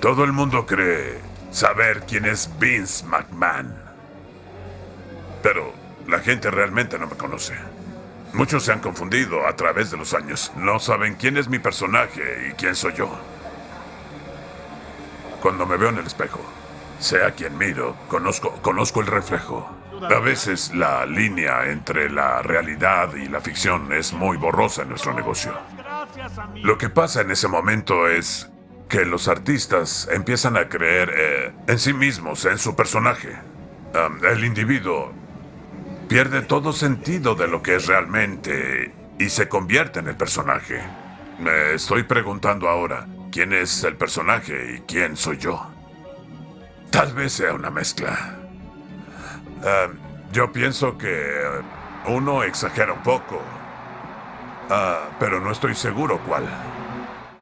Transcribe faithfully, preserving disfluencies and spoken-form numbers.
Todo el mundo cree saber quién es Vince McMahon. Pero la gente realmente no me conoce. Muchos se han confundido a través de los años. No saben quién es mi personaje y quién soy yo. Cuando me veo en el espejo, sé a quién miro, conozco, conozco el reflejo. A veces la línea entre la realidad y la ficción es muy borrosa en nuestro negocio. Lo que pasa en ese momento es que los artistas empiezan a creer eh, en sí mismos, en su personaje. Um, el individuo pierde todo sentido de lo que es realmente y se convierte en el personaje. Me estoy preguntando ahora, ¿quién es el personaje y quién soy yo? Tal vez sea una mezcla. Uh, yo pienso que uno exagera un poco, uh, pero no estoy seguro cuál.